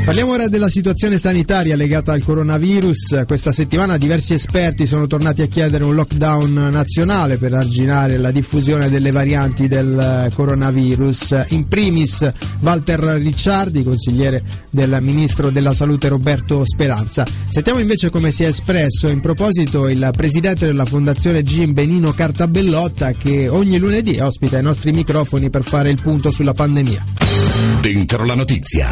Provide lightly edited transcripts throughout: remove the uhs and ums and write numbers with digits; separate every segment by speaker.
Speaker 1: Parliamo ora della situazione sanitaria legata al coronavirus. Questa settimana diversi esperti sono tornati a chiedere un lockdown nazionale per arginare la diffusione delle varianti del coronavirus. In primis Walter Ricciardi, consigliere del ministro della Salute Roberto Speranza. Sentiamo invece come si è espresso in proposito il presidente della Fondazione Gimbe Nino Cartabellotta, che ogni lunedì ospita i nostri microfoni per fare il punto sulla pandemia.
Speaker 2: Dentro la notizia.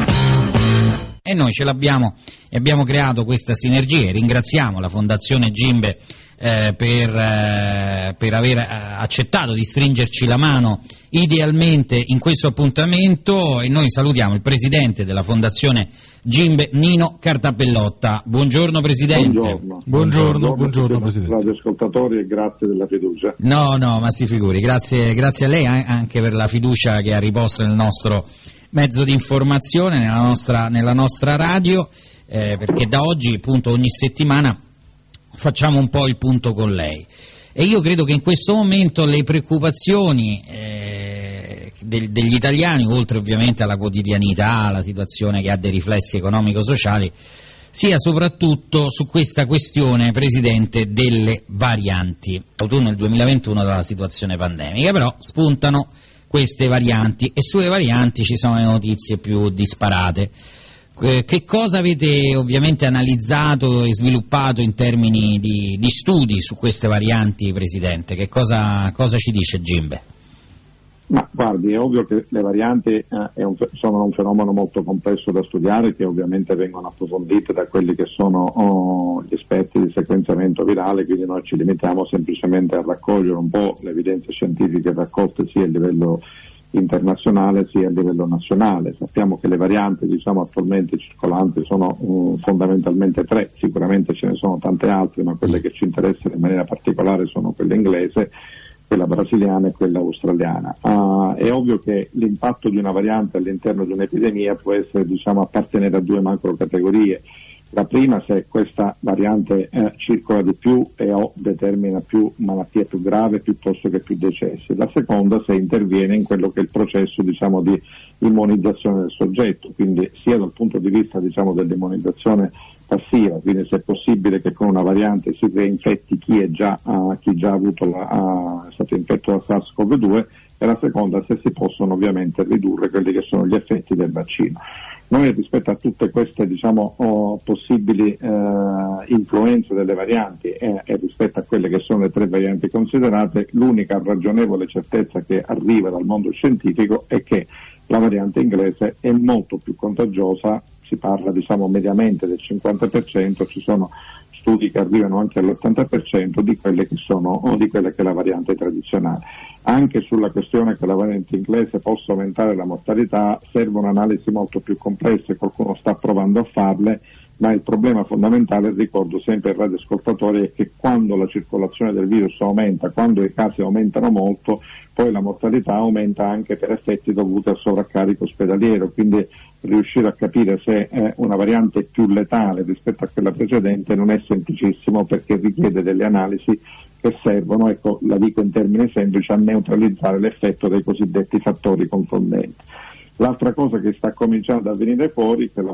Speaker 3: E noi ce l'abbiamo e abbiamo creato questa sinergia. Ringraziamo la Fondazione Gimbe per aver accettato di stringerci la mano idealmente in questo appuntamento, e noi salutiamo il presidente della Fondazione Gimbe Nino Cartabellotta. Buongiorno Presidente.
Speaker 4: Buongiorno Presidente. Radioascoltatori, e grazie della fiducia.
Speaker 3: No, ma si figuri, grazie a lei anche per la fiducia che ha riposto nel nostro mezzo di informazione, nella nostra radio, perché da oggi appunto ogni settimana facciamo un po' il punto con lei, e io credo che in questo momento le preoccupazioni degli italiani, oltre ovviamente alla quotidianità, alla situazione che ha dei riflessi economico-sociali, sia soprattutto su questa questione, Presidente, delle varianti. Autunno del 2021 dalla situazione pandemica, però spuntano queste varianti, e sulle varianti ci sono le notizie più disparate. Che cosa avete ovviamente analizzato e sviluppato in termini di studi su queste varianti, Presidente? Che cosa ci dice Gimbe?
Speaker 4: Ma guardi, è ovvio che le varianti sono un fenomeno molto complesso da studiare, che ovviamente vengono approfondite da quelli che sono gli esperti di sequenziamento virale, quindi noi ci limitiamo semplicemente a raccogliere un po' le evidenze scientifiche raccolte sia a livello internazionale sia a livello nazionale. Sappiamo che le varianti attualmente circolanti sono fondamentalmente tre, sicuramente ce ne sono tante altre, ma quelle che ci interessano in maniera particolare sono quella inglese, quella brasiliana e quella australiana. È ovvio che l'impatto di una variante all'interno di un'epidemia può essere appartenere a due macro categorie. La prima, se questa variante circola di più o determina più malattie più gravi piuttosto che più decessi. La seconda, se interviene in quello che è il processo di immunizzazione del soggetto, quindi sia dal punto di vista dell'immunizzazione passiva, quindi se è possibile che con una variante si reinfetti chi è già è stato infetto da SARS-CoV-2, e la seconda, se si possono ovviamente ridurre quelli che sono gli effetti del vaccino. Noi, rispetto a tutte queste possibili influenze delle varianti e rispetto a quelle che sono le tre varianti considerate, l'unica ragionevole certezza che arriva dal mondo scientifico è che la variante inglese è molto più contagiosa. Si parla mediamente del 50%, ci sono studi che arrivano anche all'80% di quella che è la variante tradizionale. Anche sulla questione che la variante inglese possa aumentare la mortalità servono analisi molto più complesse, qualcuno sta provando a farle, ma il problema fondamentale, ricordo sempre ai radioascoltatori, è che quando la circolazione del virus aumenta, quando i casi aumentano molto, poi la mortalità aumenta anche per effetti dovuti al sovraccarico ospedaliero, quindi riuscire a capire se una variante è più letale rispetto a quella precedente non è semplicissimo, perché richiede delle analisi che servono, la dico in termini semplici, a neutralizzare l'effetto dei cosiddetti fattori confondenti. L'altra cosa che sta cominciando a venire fuori è che la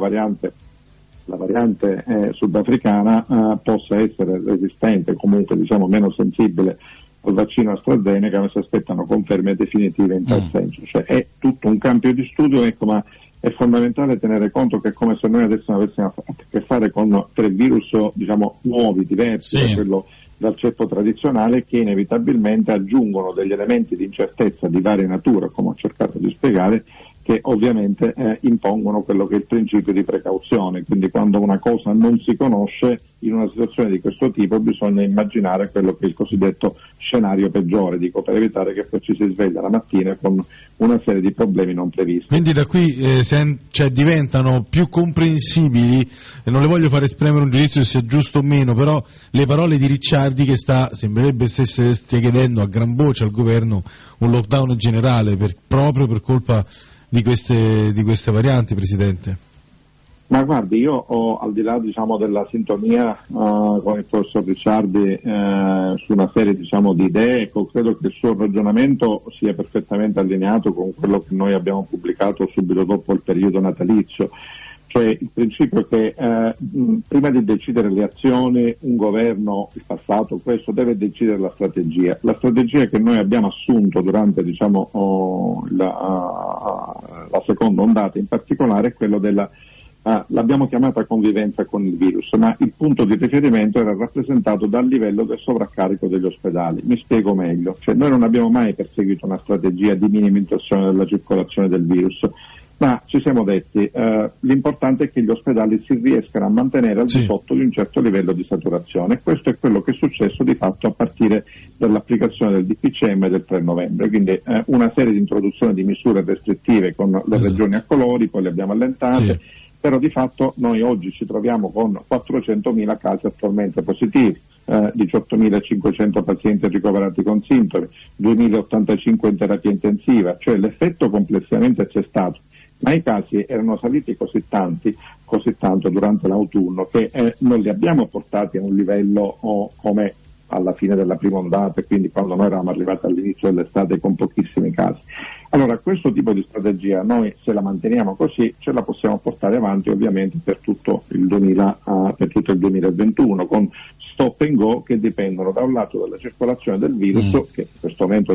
Speaker 4: variante sudafricana possa essere resistente, comunque meno sensibile al vaccino AstraZeneca, ma si aspettano conferme definitive in tal senso. Cioè è tutto un campo di studio, ma è fondamentale tenere conto che è come se noi adesso avessimo a che fare con tre virus nuovi, diversi da quello dal ceppo tradizionale, che inevitabilmente aggiungono degli elementi di incertezza di varia natura, come ho cercato di spiegare, che ovviamente impongono quello che è il principio di precauzione. Quindi quando una cosa non si conosce, in una situazione di questo tipo bisogna immaginare quello che è il cosiddetto scenario peggiore, per che poi ci si sveglia la mattina con una serie di problemi non previsti.
Speaker 5: Quindi da qui diventano più comprensibili, e non le voglio fare esprimere un giudizio se sia giusto o meno, però le parole di Ricciardi, che sembrerebbe stia chiedendo a gran voce al governo un lockdown generale proprio per colpa di queste varianti, Presidente.
Speaker 4: Ma guardi, io ho, al di là della sintonia con il professor Ricciardi su una serie di idee, credo che il suo ragionamento sia perfettamente allineato con quello che noi abbiamo pubblicato subito dopo il periodo natalizio, cioè cioè il principio che prima di decidere le azioni un governo, il passato, questo deve decidere la strategia. La strategia che noi abbiamo assunto durante la seconda ondata in particolare è quello della l'abbiamo chiamata convivenza con il virus, ma il punto di riferimento era rappresentato dal livello del sovraccarico degli ospedali. Mi spiego meglio, cioè noi non abbiamo mai perseguito una strategia di minimizzazione della circolazione del virus, ma ci siamo detti l'importante è che gli ospedali si riescano a mantenere al di sotto di un certo livello di saturazione. Questo è quello che è successo di fatto a partire dall'applicazione del DPCM del 3 novembre, quindi una serie di introduzione di misure restrittive con le regioni a colori, poi le abbiamo allentate, però di fatto noi oggi ci troviamo con 400.000 casi attualmente positivi, 18.500 pazienti ricoverati con sintomi, 2.085 in terapia intensiva, cioè l'effetto complessivamente c'è stato, ma i casi erano saliti così tanto durante l'autunno che non li abbiamo portati a un livello come alla fine della prima ondata, e quindi quando noi eravamo arrivati all'inizio dell'estate con pochissimi casi. Allora questo tipo di strategia noi, se la manteniamo così, ce la possiamo portare avanti ovviamente per tutto il 2021 con stop and go che dipendono da un lato dalla circolazione del virus che in questo momento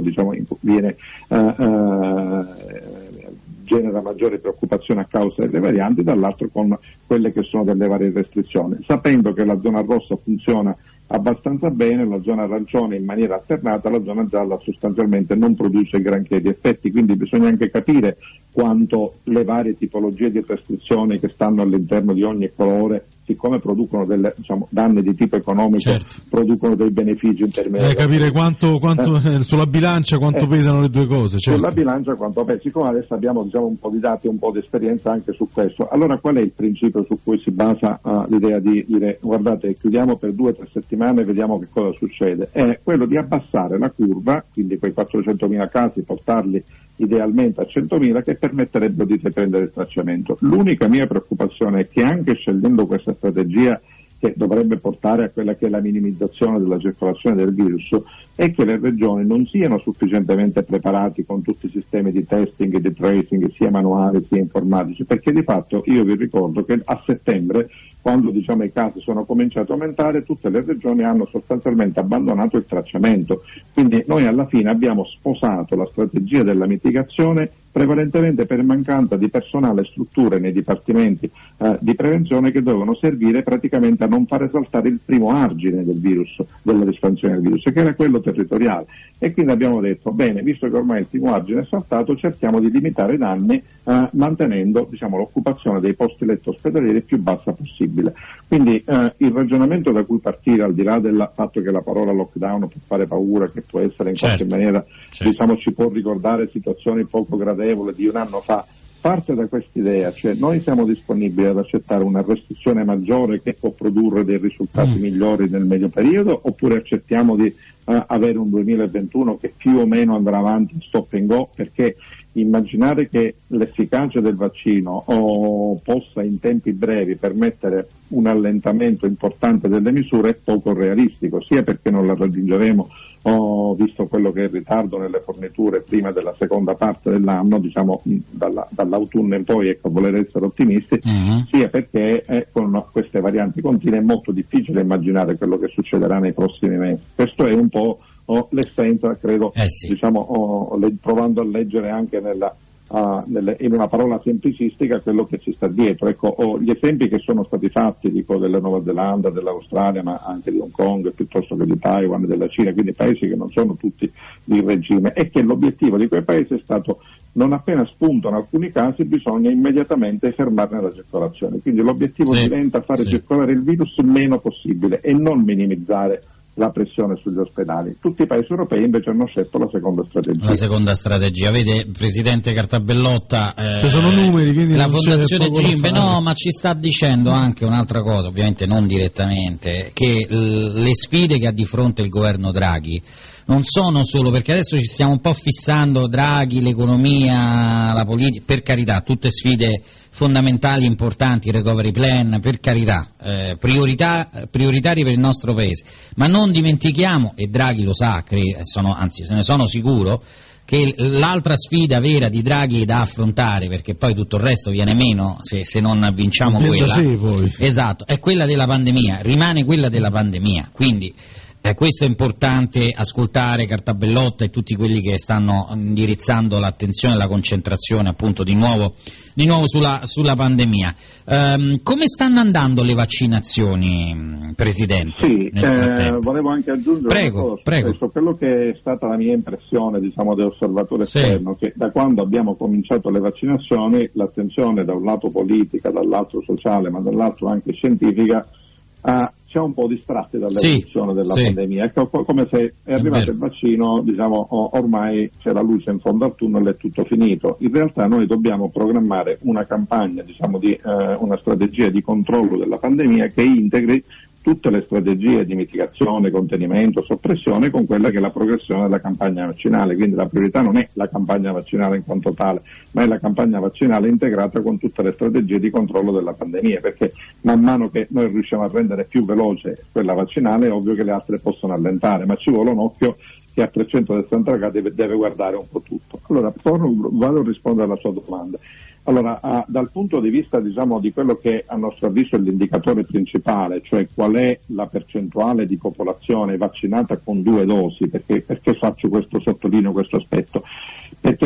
Speaker 4: genera maggiore preoccupazione a causa delle varianti, dall'altro con quelle che sono delle varie restrizioni, sapendo che la zona rossa funziona abbastanza bene, la zona arancione in maniera alternata, la zona gialla sostanzialmente non produce granché di effetti, quindi bisogna anche capire quanto le varie tipologie di restrizioni che stanno all'interno di ogni colore, siccome producono delle danni di tipo economico, producono dei benefici in termini
Speaker 5: capire quanto sulla bilancia quanto pesano le due cose.
Speaker 4: Sulla bilancia quanto pesa, siccome adesso abbiamo un po' di dati, un po' di esperienza anche su questo. Allora qual è il principio su cui si basa l'idea di dire guardate, chiudiamo per 2 o 3 settimane e vediamo che cosa succede? È quello di abbassare la curva, quindi quei 400.000 casi portarli idealmente a 100.000 che permetterebbero di riprendere il tracciamento. L'unica mia preoccupazione è che anche scegliendo questa strategia che dovrebbe portare a quella che è la minimizzazione della circolazione del virus, è che le regioni non siano sufficientemente preparati con tutti i sistemi di testing e di tracing, sia manuali sia informatici, perché di fatto io vi ricordo che a settembre, quando i casi sono cominciati a aumentare, tutte le regioni hanno sostanzialmente abbandonato il tracciamento, quindi noi alla fine abbiamo sposato la strategia della mitigazione prevalentemente per mancanza di personale e strutture nei dipartimenti di prevenzione che dovevano servire praticamente a non fare saltare il primo argine del virus, dell'espansione del virus, che era quello territoriale, e quindi abbiamo detto bene, visto che ormai il primo argine è saltato, cerchiamo di limitare i danni mantenendo l'occupazione dei posti letto ospedalieri più bassa possibile. Quindi il ragionamento da cui partire, al di là del fatto che la parola lockdown può fare paura, che può essere in qualche maniera ci può ricordare situazioni poco gradevoli di un anno fa, parte da quest'idea, cioè noi siamo disponibili ad accettare una restrizione maggiore che può produrre dei risultati migliori nel medio periodo, oppure accettiamo di avere un 2021 che più o meno andrà avanti stop and go, perché immaginare che l'efficacia del vaccino possa in tempi brevi permettere un allentamento importante delle misure è poco realistico, sia perché non la raggiungeremo visto quello che è il ritardo nelle forniture prima della seconda parte dell'anno, dall'autunno in poi, voler essere ottimisti, sia perché con queste varianti continue è molto difficile immaginare quello che succederà nei prossimi mesi. Questo è un po' l'essenza, credo, provando a leggere anche in una parola semplicistica quello che ci sta dietro. Gli esempi che sono stati fatti, dico della Nuova Zelanda, dell'Australia, ma anche di Hong Kong, piuttosto che di Taiwan, della Cina, quindi paesi che non sono tutti di regime, è che l'obiettivo di quei paesi è stato, non appena spuntano alcuni casi, bisogna immediatamente fermarne la circolazione. Quindi l'obiettivo diventa fare circolare il virus il meno possibile e non minimizzare la pressione sugli ospedali. Tutti i paesi europei invece hanno scelto la seconda strategia.
Speaker 3: Vede, Presidente Cartabellotta,
Speaker 5: sono numeri, quindi
Speaker 3: la Fondazione Gimbe ma ci sta dicendo anche un'altra cosa, ovviamente non direttamente, che le sfide che ha di fronte il governo Draghi non sono solo, perché adesso ci stiamo un po' fissando Draghi, l'economia, la politica, per carità, tutte sfide fondamentali, importanti, il recovery plan, per carità, prioritari per il nostro Paese, ma non dimentichiamo, e Draghi lo sa, anzi se ne sono sicuro, che l'altra sfida vera di Draghi da affrontare, perché poi tutto il resto viene meno se non vinciamo quella,
Speaker 5: poi.
Speaker 3: Esatto, è quella della pandemia, rimane quella della pandemia, quindi questo è importante, ascoltare Cartabellotta e tutti quelli che stanno indirizzando l'attenzione e la concentrazione appunto di nuovo sulla pandemia. Come stanno andando le vaccinazioni, Presidente?
Speaker 4: Sì, volevo anche aggiungere una cosa.
Speaker 3: Prego.
Speaker 4: Quello che è stata la mia impressione, diciamo, da osservatore esterno, che da quando abbiamo cominciato le vaccinazioni l'attenzione da un lato politica, dall'altro sociale, ma dall'altro anche scientifica, ci ha un po' distratti dall'evoluzione della pandemia. Ecco, come se è arrivato il vaccino, diciamo, ormai c'è la luce in fondo al tunnel, è tutto finito. In realtà noi dobbiamo programmare una campagna, diciamo, di una strategia di controllo della pandemia che integri tutte le strategie di mitigazione, contenimento, soppressione con quella che è la progressione della campagna vaccinale. Quindi la priorità non è la campagna vaccinale in quanto tale, ma è la campagna vaccinale integrata con tutte le strategie di controllo della pandemia, perché man mano che noi riusciamo a rendere più veloce quella vaccinale è ovvio che le altre possono allentare, ma ci vuole un occhio che a 360 gradi deve guardare un po' tutto. Allora, vado a rispondere alla sua domanda. Allora, dal punto di vista, diciamo, di quello che a nostro avviso è l'indicatore principale, cioè qual è la percentuale di popolazione vaccinata con 2 dosi, perché sottolineo questo aspetto? Perché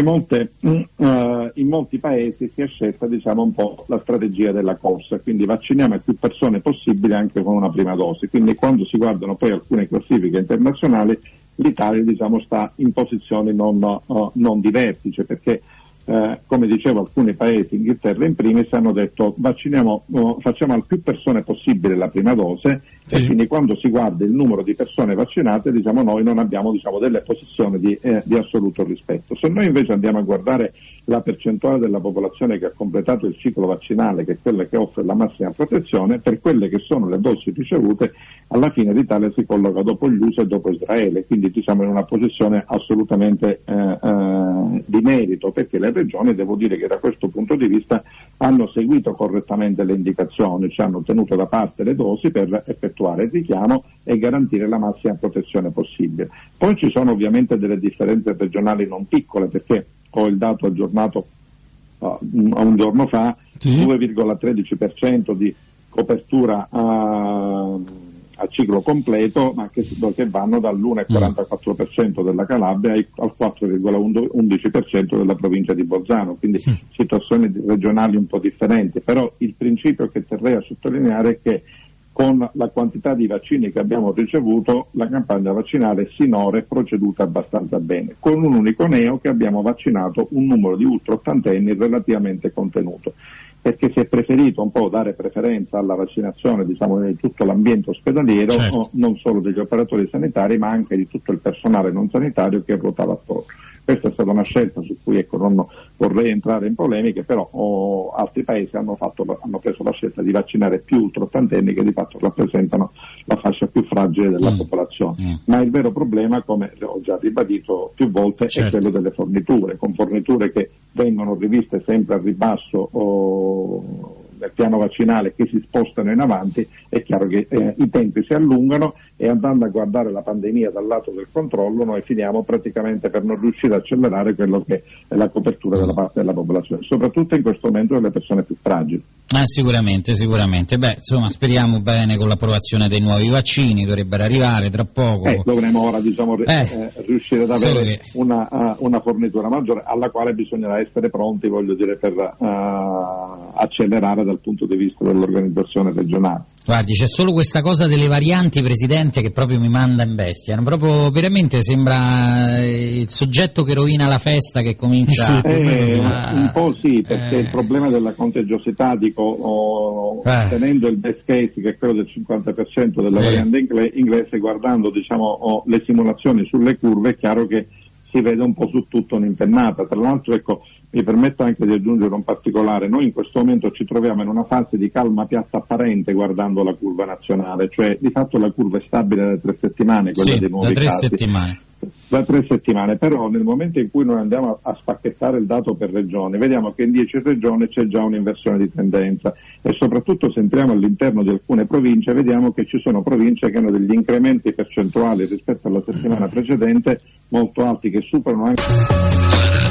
Speaker 4: in molti paesi si è scelta, diciamo, un po' la strategia della corsa, quindi vacciniamo più persone possibile anche con una prima dose. Quindi quando si guardano poi alcune classifiche internazionali, l'Italia, diciamo, sta in posizioni non di vertice, perché come dicevo, alcuni paesi, Inghilterra in primis, hanno detto facciamo al più persone possibile la prima dose, e quindi quando si guarda il numero di persone vaccinate, diciamo, noi non abbiamo, diciamo, delle posizioni di assoluto rispetto. Se noi invece andiamo a guardare la percentuale della popolazione che ha completato il ciclo vaccinale, che è quella che offre la massima protezione, per quelle che sono le dosi ricevute, alla fine l'Italia si colloca dopo gli USA e dopo Israele, quindi diciamo in una posizione assolutamente di merito, perché le regioni, devo dire che da questo punto di vista hanno seguito correttamente le indicazioni, ci hanno tenuto da parte le dosi per effettuare il richiamo e garantire la massima protezione possibile. Poi ci sono ovviamente delle differenze regionali non piccole, perché ho il dato aggiornato un giorno fa, 2,13% di copertura a ciclo completo, ma che vanno dall'1,44% della Calabria al 4,11% della provincia di Bolzano, quindi situazioni regionali un po' differenti. Però il principio che terrei a sottolineare è che con la quantità di vaccini che abbiamo ricevuto, la campagna vaccinale sinora è proceduta abbastanza bene, con un unico neo che abbiamo vaccinato un numero di ultraottantenni relativamente contenuto, perché si è preferito un po' dare preferenza alla vaccinazione, diciamo, di tutto l'ambiente ospedaliero, non solo degli operatori sanitari, ma anche di tutto il personale non sanitario che ruotava attorno. Questa è stata una scelta su cui, non vorrei entrare in polemiche, però altri paesi hanno preso la scelta di vaccinare più ultraottantenni, che di fatto rappresentano la fascia più fragile della popolazione. Ma il vero problema, come ho già ribadito più volte, è quello delle forniture, con forniture che vengono riviste sempre al ribasso del piano vaccinale, che si spostano in avanti. È chiaro che i tempi si allungano, e andando a guardare la pandemia dal lato del controllo noi finiamo praticamente per non riuscire a accelerare quello che è la copertura della parte della popolazione, soprattutto in questo momento delle persone più fragili.
Speaker 3: Sicuramente. Beh, insomma, speriamo bene con l'approvazione dei nuovi vaccini, dovrebbero arrivare tra poco.
Speaker 4: Dovremo ora, diciamo, riuscire ad avere una fornitura maggiore, alla quale bisognerà essere pronti, voglio dire, per accelerare dal punto di vista dell'organizzazione regionale.
Speaker 3: Guardi, c'è solo questa cosa delle varianti, Presidente, che proprio mi manda in bestia. Proprio veramente sembra il soggetto che rovina la festa, che comincia
Speaker 4: un po' sì, perché il problema della contagiosità, tenendo il best case, che è quello del 50% della variante inglese, guardando, diciamo, le simulazioni sulle curve, è chiaro che si vede un po' su tutto un'impennata. Tra l'altro, mi permetto anche di aggiungere un particolare: noi in questo momento ci troviamo in una fase di calma piatta apparente guardando la curva nazionale, cioè di fatto la curva è stabile da 3 settimane, quella dei nuovi casi.
Speaker 3: 3 settimane.
Speaker 4: Da 3 settimane, però nel momento in cui noi andiamo a spacchettare il dato per regioni, vediamo che in 10 regioni c'è già un'inversione di tendenza e soprattutto se entriamo all'interno di alcune province vediamo che ci sono province che hanno degli incrementi percentuali rispetto alla settimana precedente molto alti, che superano anche